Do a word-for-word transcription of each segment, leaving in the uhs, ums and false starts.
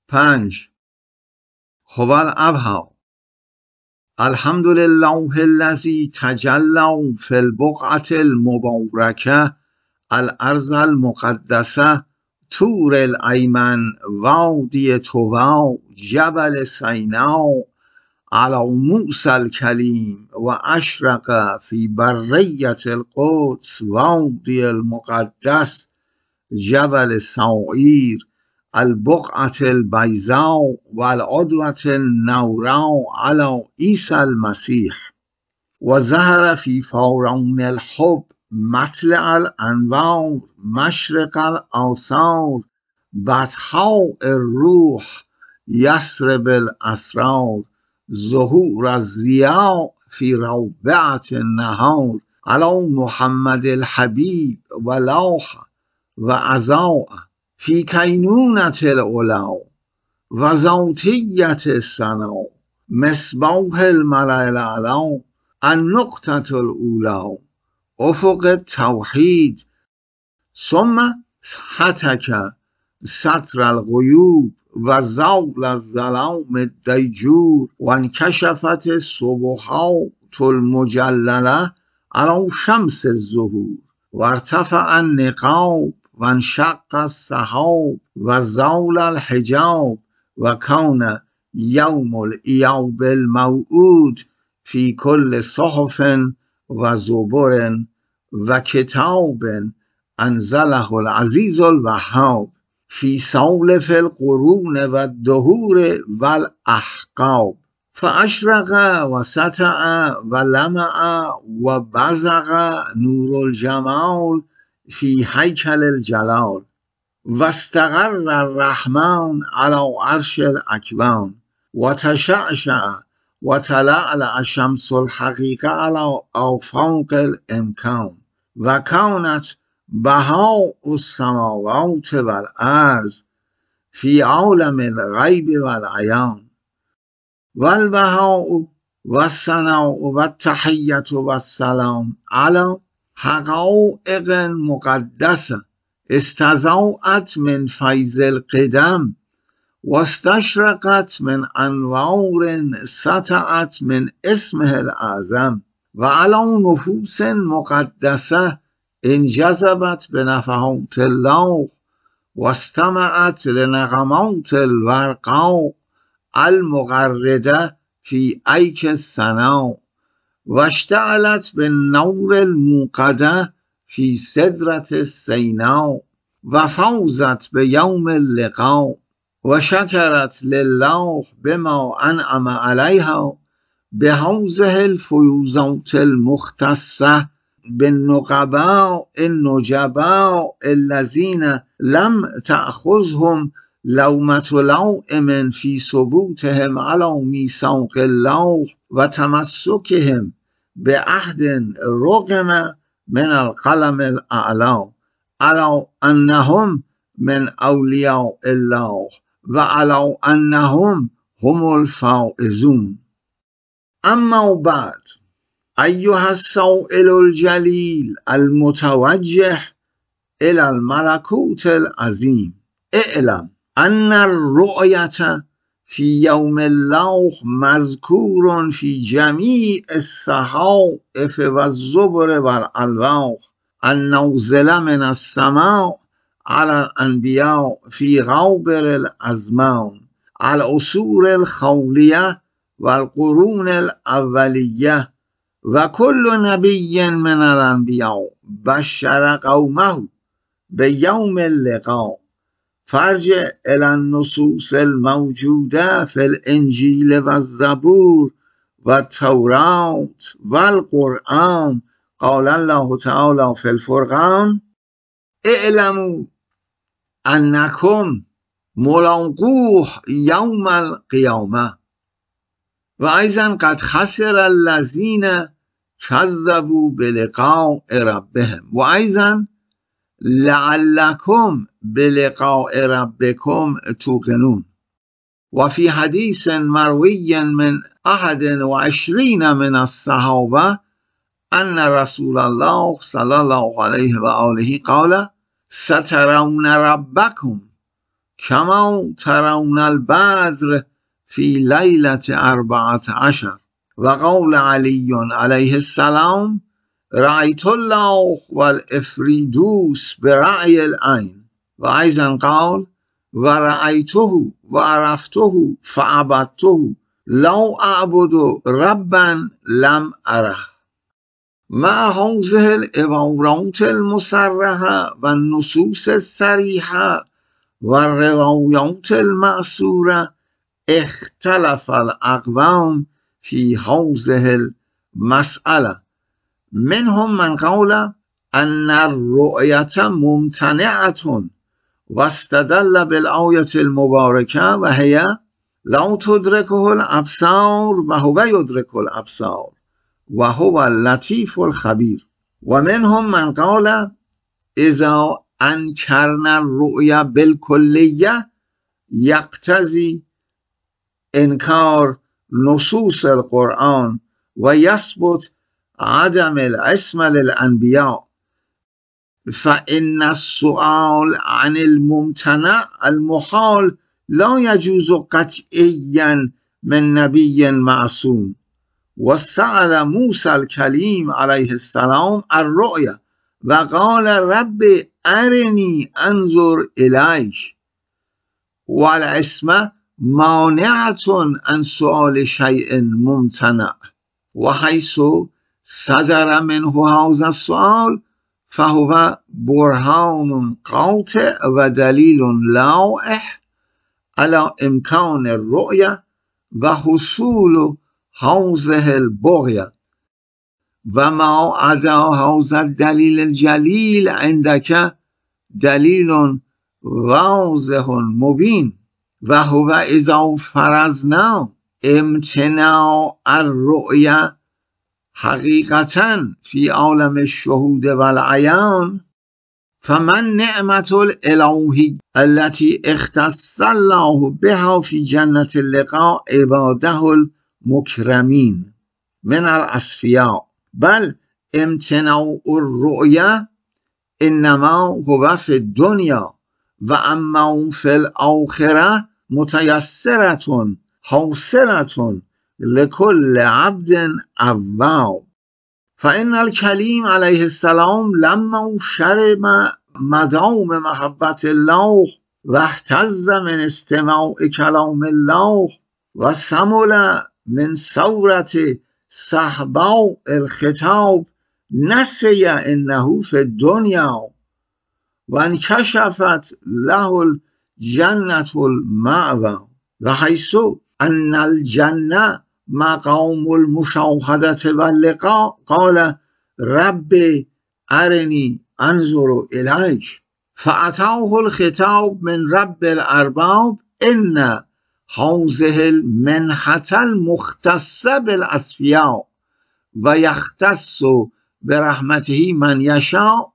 پنج. هو الابهى. الحمد لله الذي تجلى في البقعة المباركة الأرض المقدسة طور الأيمن وادي طوى جبل سيناء على موسى الكليم وأشرق في برية القدس وادي المقدس جبل سعير البقعة البيضاء والعدوة النوراء على عيسى المسيح. وظهر في فوران الحب مطلع الأنوار مشرق الآثار بطحاء الروح يسرب الأسرار ظهور الضياء في روبعة النهار على محمد الحبيب ولاح وأضاء في كينونة العلا وذاتية الثناء مصباح الملأ الأعلى النقطة الأولى أفق التوحيد. ثم هتك ستر الغيوب وزال الظلام الديجور وانكشفت السبحات المجللة على شمس الظهور وارتفع النقاب وانشق السحاب وزال الحجاب وكان يوم الإياب الموعود في كل صحف وزبر وكتاب أنزله العزيز الوهاب في سالف القرون والدهور والأحقاب فأشرق وسطع ولمع وبزغ نور الجمال في هيكل الجلال واستقر الرحمن على عرش الأكوان وتشعشع وتلألأ شمس الحقيقة على آفاق الإمكان وكانت بهاء السماوات والأرض في عالم الغيب والعيان. والبهاء والثناء والتحية والسلام على حقائق مقدسة استضاءت من فيض القدم واستشرقت من أنوار سطعت من اسمه الأعظم وعلى نفوس مقدسة انجذبت بنفحات الله واستمعت لنغمات الورقاء المغردة في أيك السناء واشتعلت بالنور الموقدة في سدرة السيناء وفوزت بيوم اللقاء وشكرت لله بما أنعم عليها بهذه الفيوزات المختصة بالنقباء النجباء الذين لم تأخذهم لومة لائم في ثبوتهم على ميثاق الله وتمسكهم بعهد رغم من القلم الأعلى على أنهم من أولياء الله وعلى أنهم هم الفائزون. أما بعد، أيها السائل الجليل المتوجه إلى الملكوت العظيم، اعلم أن الرؤية في يوم الله مذكور في جميع الصحائف والزبر والألواح النازلة من السماء على الأنبياء في غابر الأزمان العصور الخولية والقرون الأولية. وكل نبي من الأنبياء بشر قومه بيوم اللقاء. فارجع إلى النصوص الموجودة في الإنجيل والزبور والتوراة والقرآن. قال الله تعالى في الفرقان: اعلموا أنكم ملاقوه يوم القيامة. وأيضا قد خسر الذين كذبوا بلقاء ربهم. وأيضا لعلكم بلقاء ربكم توقنون. وفي حديث مروي من أحد وعشرين من الصحابة أن رسول الله صلى الله عليه وآله قال: سترون ربكم كما ترون البدر في ليلة أربعة عشر. وقول علي عليه السلام رأيت الله والإفريدوس برأي العين. وأيضا قال ورأيته وعرفته فعبدته لو أعبد ربا لم أره. مع هذه العبارات المصرحة والنصوص الصريحة والروايات المأثورة اختلف الأقوام في هذه المسألة. منهم من قال أن الرؤية ممتنعة واستدل بالآية المباركة وهي لا تدركه الأبصار وهو يدرك الأبصار وهو اللطيف الخبير. ومنهم من قال إذا أنكرنا الرؤيا بالكلية يقتضي إنكار نصوص القرآن ويثبت عدم العصمة للأنبياء، فإن السؤال عن الممتنع المحال لا يجوز قطعيا من نبي معصوم. وسأل موسى الكليم عليه السلام الرؤيا وقال رب أرني أنظر إليك، والعصمة مانعة عن سؤال شيء ممتنع، وحيث صدر منه هذا السؤال فهو برهان قاطع ودليل لاح على إمكان الرؤية وحصول هذه البغية. وما عدا هذا الدليل الجليل عندك دليل واضح مبين، وهو إذا فرضنا امتناع الرؤية حقيقة في عالم الشهود والعيان، فمن نعمة الإلهي التي اختص الله بها في جنة اللقاء عباده المكرمين من الأصفياء. بل امتناع الرؤية إنما هو في الدنيا، وأما في الآخرة متيسرة حاصلة لكل عبد أواب. فإن الكليم عليه السلام لما شرب مدام محبة الله واهتز من استماع كلام الله وسمل من ثورة صحباء الخطاب نسي إنه في الدنيا، وانكشفت له الجنة المأوى، وحيث أن الجنة مقام المشاهدة واللقاء قال ربي أرني أنظر إليك، فأتاه الخطاب من رب الأرباب إن هذه المنحة المختصة بالأصفياء ويختص برحمته من يشاء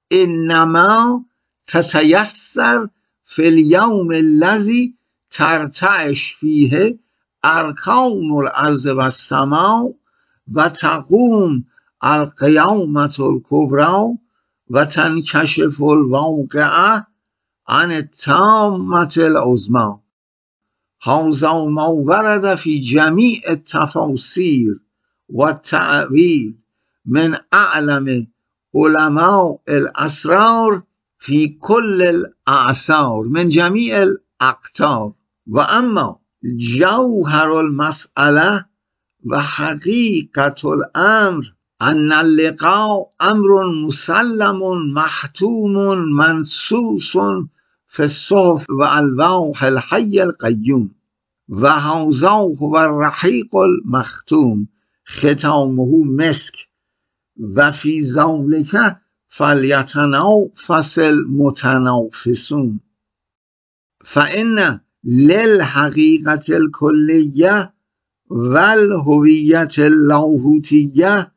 إنما تتيسر في اليوم الذي ترتعش فيه أركان الأرض والسماء وتقوم القيامة الكبرى وتنكشف الواقعة عن التامة العظمى. هذا ما ورد في جميع التفاسير والتأويل من أعلم علماء الأسرار في كل الأعصار من جميع الأقطار. وأما جوهر المسألة وحقيقة الأمر أن اللقاء أمر مسلم محتوم منصوص في الصحف والألواح الحي القيوم، وهذا هو الرحيق المختوم ختامه مسك، وفي ذلك فليتنافس المتنافسون. فإن للحقيقة الكلية والهوية اللاهوتية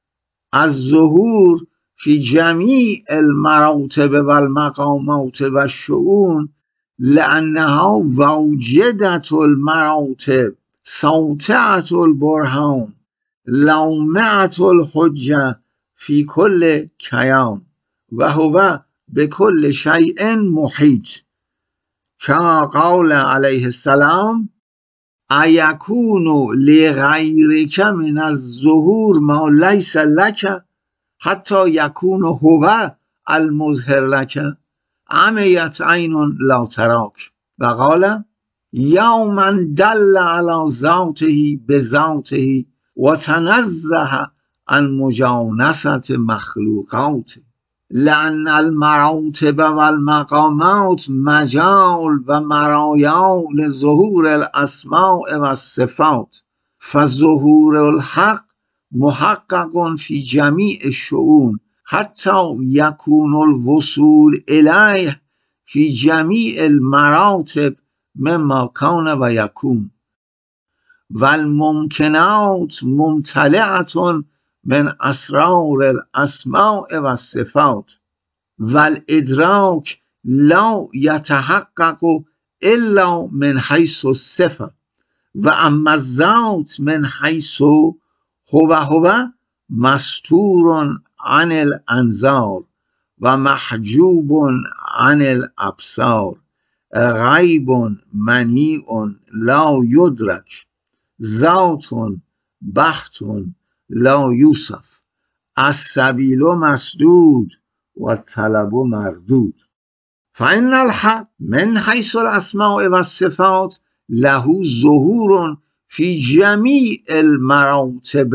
الظهور في جميع المراتب والمقامات والشؤون، لأنها واجدة المراتب ساطعة البرهان لامعة الحجة في كل كيان، وهو بكل شيء محيط. کما قال علیه السلام ایکون لغیرک من الظهور ما لیس لک حتی یکون هو المظهر لک عمیت عین لا تراک و قال یوما دل علی ذاته بذاته و تنزه عن مجانسة مخلوقات لأن المراتب والمقامات مجال و مرایا لظهور الاسماء و الصفات فظهور الحق محقق في جميع الشؤون حتى يكون الوصول إليه في جميع المراتب مما كان و يكون والممکنات ممتلئة من اسرار الاسماء و الصفات والادراک لا يتحقق الا من حيث الصفه و اما الذات من حيث هو هو مستور عن الانظار و محجوب عن الابصار غیب منیع لا یدرک ذات بحت لا یوصف السبیل مسدود و الطلب مردود فإن الحق من حيث الأسماء والصفات له ظهور في جميع المراتب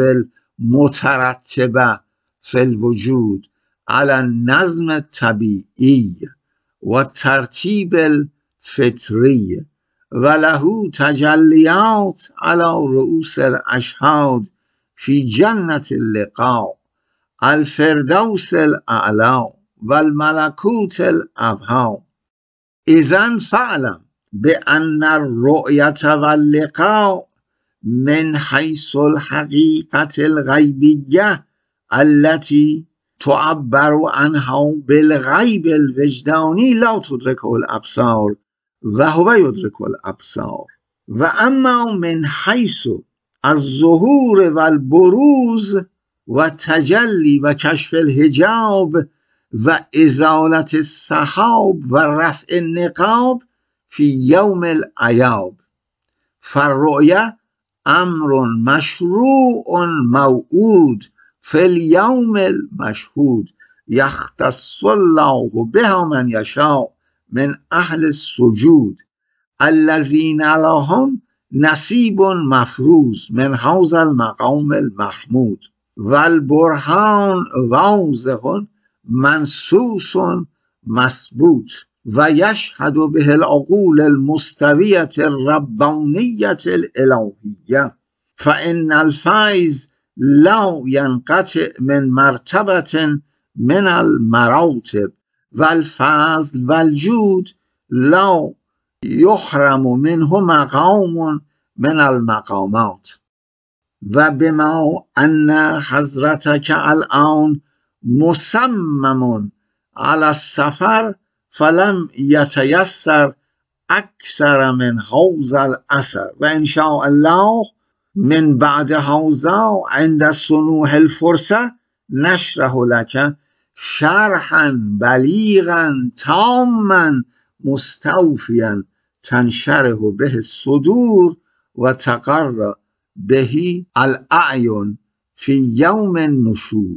المترتبة في الوجود على النظم الطبيعي والترتيب الفطري وله تجليات على رؤوس الأشهاد في جنة اللقاء الفردوس الأعلى والملكوت الأبهى إذن فاعلم بأن الرؤية واللقاء من حيث الحقيقة الغيبية التي تعبر عنها بالغيب الوجداني لا تدركه الأبصار وهو يدرك الأبصار وأما من حيث الظهور والبروز والتجلي وكشف الحجاب وإزالة السحاب ورفع النقاب في يوم الأياب فالرؤية أمر مشروع موعود في اليوم المشهود يختص الله بها من يشاء من أهل السجود الذين لهم نصیب مفروض من هذا المقام المحمود والبرهان واضح منصوص مثبوت و یشهد به العقول المستویة الربانیة الالهیة فإن الفیض لا ينقطع من مرتبة من المراتب والفضل والجود لا يحرم منه مقام من المقامات و بما ان حضرتك الان مصمم على السفر فلم يتيسر اكثر من هذا الاثر و ان شاء الله من بعد هذا عند صنوع الفرصة نشره لك شرحا بلیغا تاما مستوفیا تنشره به الصدور و تقر به الاعین فی یوم النشور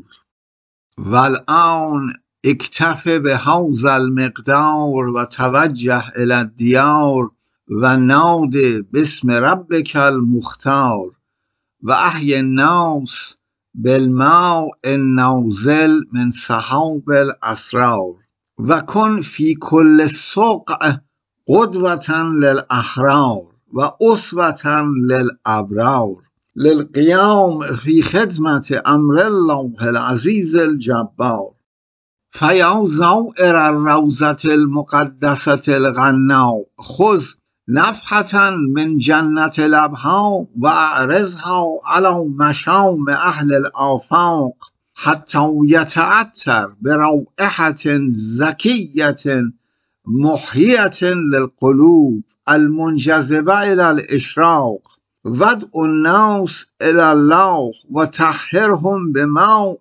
والآن اکتف بهذا المقدار و توجه الى الدیار و ناد باسم ربک المختار و احی الناس بالماء النازل من سحاب الاسرار و کن فی کل سقع قدوة للاحرار و اسوة للابرار للقیام فی خدمت امر الله العزیز الجبار فیا زائر الروضة المقدسة الغناء خذ نفحة من جنة الابها و اعرضها على مشام اهل الآفاق حتى يتعطر برائحة زكية محية للقلوب المنجذبة إلى الإشراق وادع الناس إلى الله وطهرهم بماء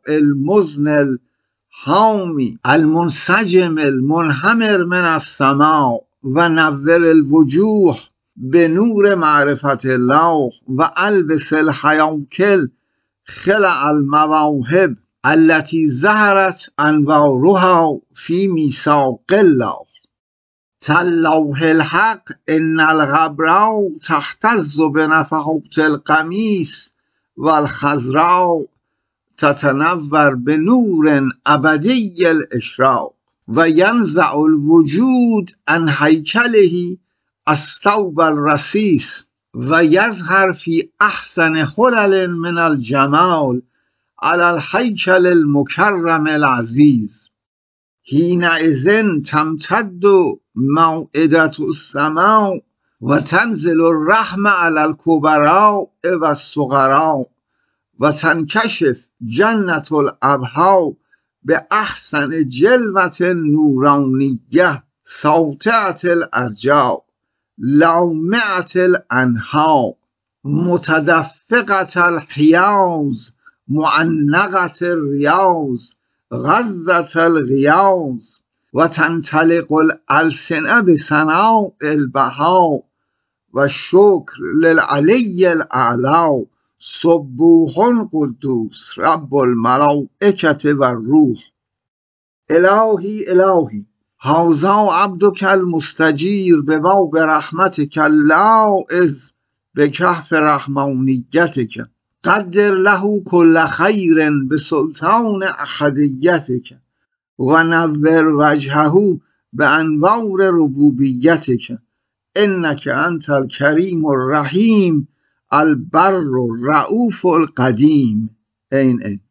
المزن الحامي المنسجم المنهمر من السماء و نور الوجوه به نور معرفت الله و البس الحیاکل خلع المواهب التي ظهرت انوارها في میثاق الله. تالله الحق ان الغبراء تهتز بنفحات القمیص والخضراء تتنور بنور ابدی الاشراق و ینزع الوجود عن هیکله الثوب الرصیص و یظهر فی احسن خلل من الجمال علی الهیکل المکرم العزیز. حینئذ تمتد موعدة السماء و تنزل الرحمة علی الکبراء و الصغراء و تنکشف جنة الابها به احسن جلوة نورانیه ساطعة الارجاء لامعة الانحاء متدفقة الحیاض معنقة الریاض غزة الغیاض و تنطلق الالسنه بثناء البهاء و شکر للعلی الاعلی سبوح قدوس رب الملائکة و الروح. الهی الهی هذا عبدک المستجیر بباب رحمتک اللاذ بکهف رحمانیتک قدر له کل خیر بسلطان احدیتک و نور وجهه بانوار ربوبیتک انک انت الکریم الرحیم البر الرؤوف القدیم. این این